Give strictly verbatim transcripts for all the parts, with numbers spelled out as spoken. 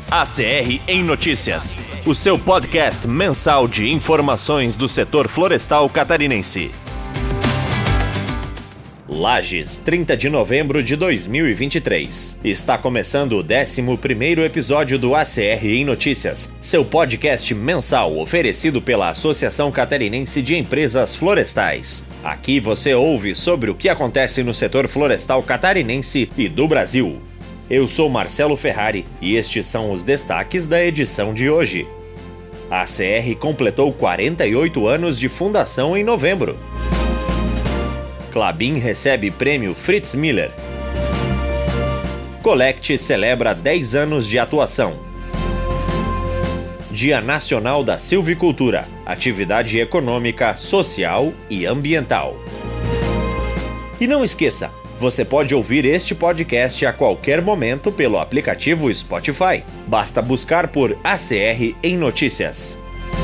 A C R em Notícias, o seu podcast mensal de informações do setor florestal catarinense. Lages, trinta de novembro de dois mil e vinte e três. Está começando o décimo primeiro episódio do A C R em Notícias, seu podcast mensal oferecido pela Associação Catarinense de Empresas Florestais. Aqui você ouve sobre o que acontece no setor florestal catarinense e do Brasil. Eu sou Marcelo Ferrari e estes são os destaques da edição de hoje. A C R completou quarenta e oito anos de fundação em novembro. Klabin recebe prêmio Fritz Miller. Colect celebra dez anos de atuação. Dia Nacional da Silvicultura, atividade econômica, social e ambiental. E não esqueça, você pode ouvir este podcast a qualquer momento pelo aplicativo Spotify. Basta buscar por A C R em Notícias.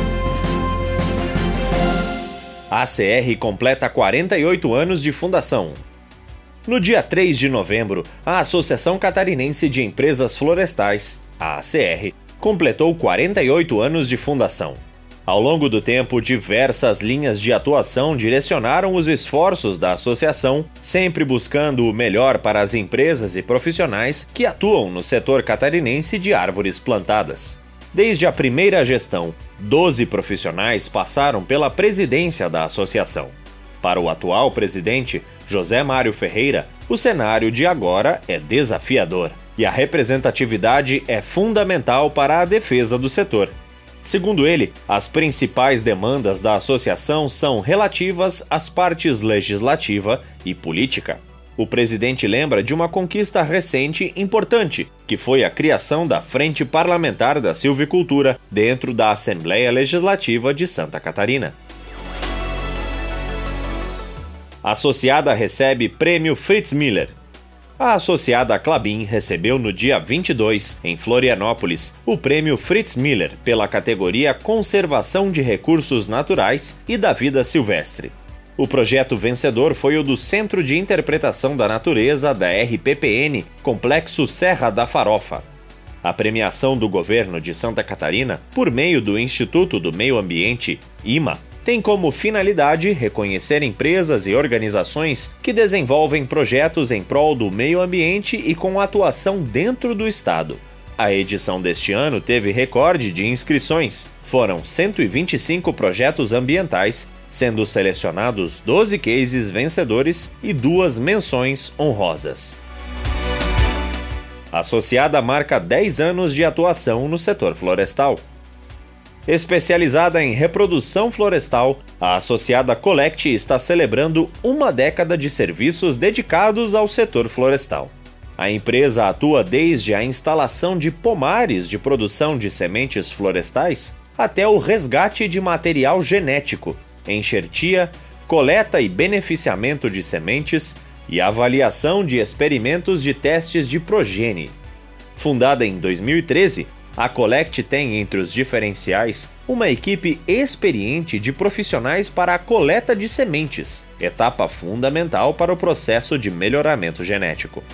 A C R completa quarenta e oito anos de fundação. No dia três de novembro, a Associação Catarinense de Empresas Florestais, a A C R, completou quarenta e oito anos de fundação. Ao longo do tempo, diversas linhas de atuação direcionaram os esforços da associação, sempre buscando o melhor para as empresas e profissionais que atuam no setor catarinense de árvores plantadas. Desde a primeira gestão, doze profissionais passaram pela presidência da associação. Para o atual presidente, José Mário Ferreira, o cenário de agora é desafiador e a representatividade é fundamental para a defesa do setor. Segundo ele, as principais demandas da associação são relativas às partes legislativa e política. O presidente lembra de uma conquista recente importante, que foi a criação da Frente Parlamentar da Silvicultura dentro da Assembleia Legislativa de Santa Catarina. A associada recebe prêmio Fritz Miller. A associada Klabin recebeu no dia vinte e dois, em Florianópolis, o prêmio Fritz Miller pela categoria Conservação de Recursos Naturais e da Vida Silvestre. O projeto vencedor foi o do Centro de Interpretação da Natureza da R P P N, Complexo Serra da Farofa. A premiação do governo de Santa Catarina, por meio do Instituto do Meio Ambiente, I M A, tem como finalidade reconhecer empresas e organizações que desenvolvem projetos em prol do meio ambiente e com atuação dentro do estado. A edição deste ano teve recorde de inscrições. Foram cento e vinte e cinco projetos ambientais, sendo selecionados doze cases vencedores e duas menções honrosas. A associada marca dez anos de atuação no setor florestal. Especializada em reprodução florestal, a associada Colect está celebrando uma década de serviços dedicados ao setor florestal. A empresa atua desde a instalação de pomares de produção de sementes florestais até o resgate de material genético, enxertia, coleta e beneficiamento de sementes e avaliação de experimentos de testes de progênie. Fundada em dois mil e treze, a Colect tem entre os diferenciais uma equipe experiente de profissionais para a coleta de sementes, etapa fundamental para o processo de melhoramento genético.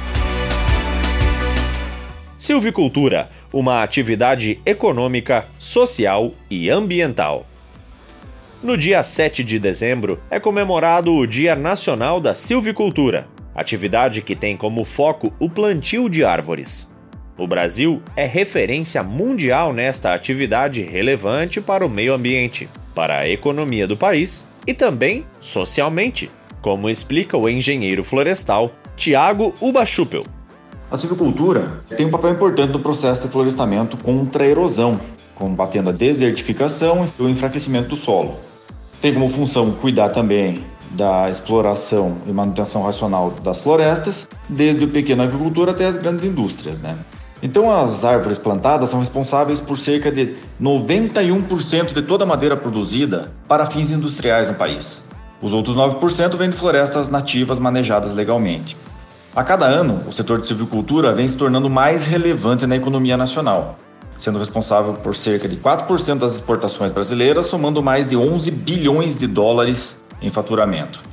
Silvicultura, uma atividade econômica, social e ambiental. No dia sete de dezembro é comemorado o Dia Nacional da Silvicultura, atividade que tem como foco o plantio de árvores. O Brasil é referência mundial nesta atividade relevante para o meio ambiente, para a economia do país e também socialmente, como explica o engenheiro florestal Tiago Ubachupel. A silvicultura tem um papel importante no processo de florestamento contra a erosão, combatendo a desertificação e o enfraquecimento do solo. Tem como função cuidar também da exploração e manutenção racional das florestas, desde o pequeno agricultor até as grandes indústrias, né? Então, as árvores plantadas são responsáveis por cerca de noventa e um por cento de toda a madeira produzida para fins industriais no país. Os outros nove por cento vêm de florestas nativas manejadas legalmente. A cada ano, o setor de silvicultura vem se tornando mais relevante na economia nacional, sendo responsável por cerca de quatro por cento das exportações brasileiras, somando mais de onze bilhões de dólares em faturamento.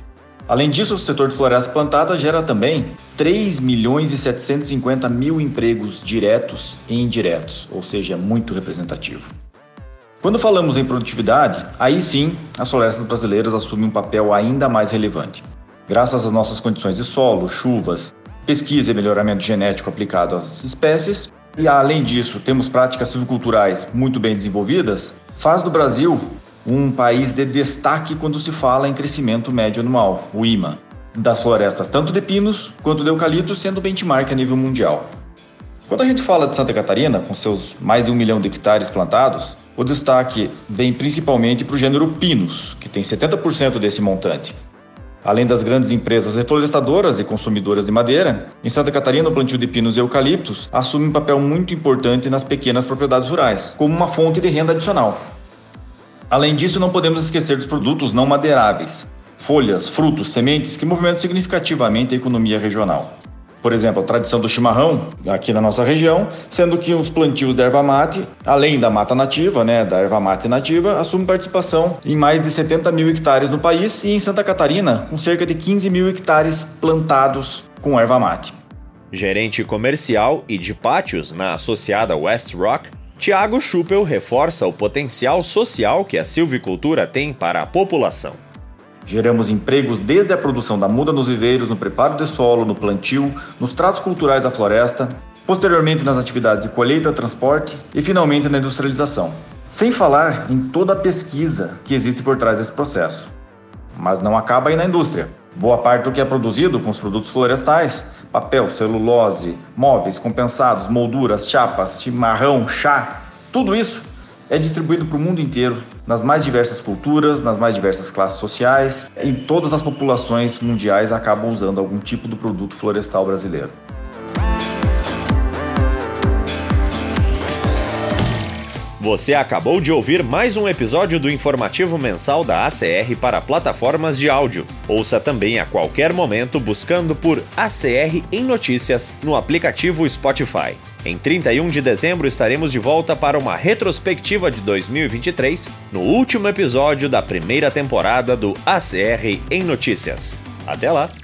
Além disso, o setor de floresta plantada gera também três milhões e setecentos e cinquenta mil empregos diretos e indiretos, ou seja, muito representativo. Quando falamos em produtividade, aí sim as florestas brasileiras assumem um papel ainda mais relevante. Graças às nossas condições de solo, chuvas, pesquisa e melhoramento genético aplicado às espécies, e além disso temos práticas silviculturais muito bem desenvolvidas, faz do Brasil um país de destaque quando se fala em crescimento médio anual, o I M A, das florestas tanto de pinos quanto de eucaliptos, sendo benchmark a nível mundial. Quando a gente fala de Santa Catarina, com seus mais de um milhão de hectares plantados, o destaque vem principalmente para o gênero pinos, que tem setenta por cento desse montante. Além das grandes empresas reflorestadoras e consumidoras de madeira, em Santa Catarina o plantio de pinos e eucaliptos assume um papel muito importante nas pequenas propriedades rurais, como uma fonte de renda adicional. Além disso, não podemos esquecer dos produtos não madeiráveis, folhas, frutos, sementes que movimentam significativamente a economia regional. Por exemplo, a tradição do chimarrão, aqui na nossa região, sendo que os plantios da erva mate, além da mata nativa, né, da erva mate nativa, assumem participação em mais de setenta mil hectares no país e em Santa Catarina, com cerca de quinze mil hectares plantados com erva mate. Gerente comercial e de pátios na associada West Rock, Thiago Schuppel reforça o potencial social que a silvicultura tem para a população. Geramos empregos desde a produção da muda nos viveiros, no preparo de solo, no plantio, nos tratos culturais da floresta, posteriormente nas atividades de colheita, transporte e finalmente na industrialização. Sem falar em toda a pesquisa que existe por trás desse processo. Mas não acaba aí na indústria. Boa parte do que é produzido com os produtos florestais, papel, celulose, móveis, compensados, molduras, chapas, chimarrão, chá, tudo isso é distribuído para o mundo inteiro, nas mais diversas culturas, nas mais diversas classes sociais, e todas as populações mundiais acabam usando algum tipo do produto florestal brasileiro. Você acabou de ouvir mais um episódio do informativo mensal da A C R para plataformas de áudio. Ouça também a qualquer momento buscando por A C R em Notícias no aplicativo Spotify. Em trinta e um de dezembro estaremos de volta para uma retrospectiva de dois mil e vinte e três, no último episódio da primeira temporada do A C R em Notícias. Até lá!